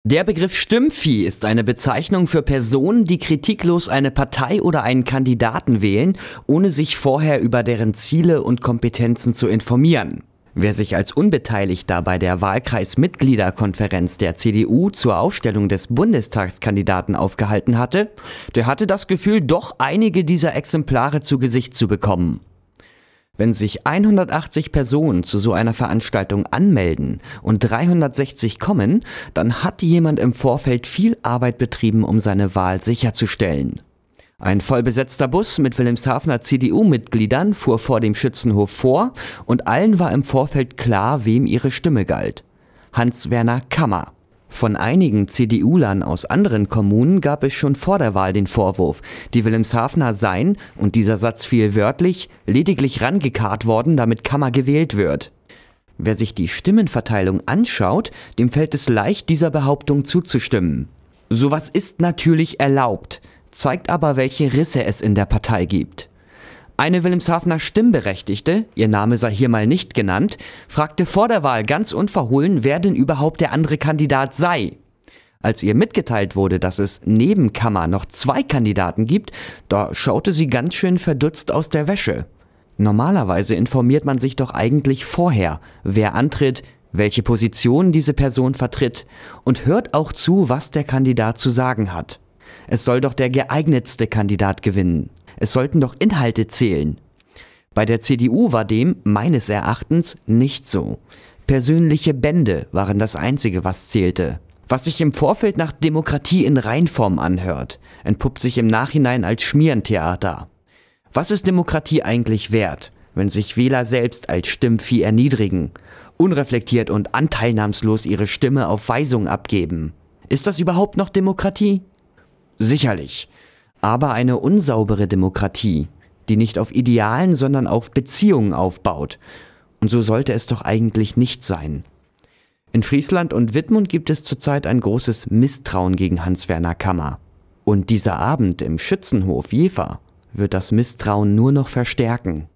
Der Begriff Stimmvieh ist eine Bezeichnung für Personen, die kritiklos eine Partei oder einen Kandidaten wählen, ohne sich vorher über deren Ziele und Kompetenzen zu informieren. Wer sich als Unbeteiligter bei der Wahlkreismitgliederkonferenz der CDU zur Aufstellung des Bundestagskandidaten aufgehalten hatte, der hatte das Gefühl, doch einige dieser Exemplare zu Gesicht zu bekommen. Wenn sich 180 Personen zu so einer Veranstaltung anmelden und 360 kommen, dann hat jemand im Vorfeld viel Arbeit betrieben, um seine Wahl sicherzustellen. Ein vollbesetzter Bus mit Wilhelmshavener CDU-Mitgliedern fuhr vor dem Schützenhof vor und allen war im Vorfeld klar, wem ihre Stimme galt: Hans-Werner Kammer. Von einigen CDU-Lern aus anderen Kommunen gab es schon vor der Wahl den Vorwurf, die Wilhelmshavener seien, und dieser Satz fiel wörtlich, lediglich rangekarrt worden, damit Kammer gewählt wird. Wer sich die Stimmenverteilung anschaut, dem fällt es leicht, dieser Behauptung zuzustimmen. Sowas ist natürlich erlaubt, zeigt aber, welche Risse es in der Partei gibt. Eine Wilhelmshavener Stimmberechtigte, ihr Name sei hier mal nicht genannt, fragte vor der Wahl ganz unverhohlen, wer denn überhaupt der andere Kandidat sei. Als ihr mitgeteilt wurde, dass es neben Kammer noch 2 Kandidaten gibt, da schaute sie ganz schön verdutzt aus der Wäsche. Normalerweise informiert man sich doch eigentlich vorher, wer antritt, welche Position diese Person vertritt und hört auch zu, was der Kandidat zu sagen hat. Es soll doch der geeignetste Kandidat gewinnen. Es sollten doch Inhalte zählen. Bei der CDU war dem, meines Erachtens, nicht so. Persönliche Bände waren das Einzige, was zählte. Was sich im Vorfeld nach Demokratie in Reinform anhört, entpuppt sich im Nachhinein als Schmierentheater. Was ist Demokratie eigentlich wert, wenn sich Wähler selbst als Stimmvieh erniedrigen, unreflektiert und anteilnahmslos ihre Stimme auf Weisung abgeben? Ist das überhaupt noch Demokratie? Sicherlich. Aber eine unsaubere Demokratie, die nicht auf Idealen, sondern auf Beziehungen aufbaut. Und so sollte es doch eigentlich nicht sein. In Friesland und Wittmund gibt es zurzeit ein großes Misstrauen gegen Hans-Werner Kammer. Und dieser Abend im Schützenhof Jever wird das Misstrauen nur noch verstärken.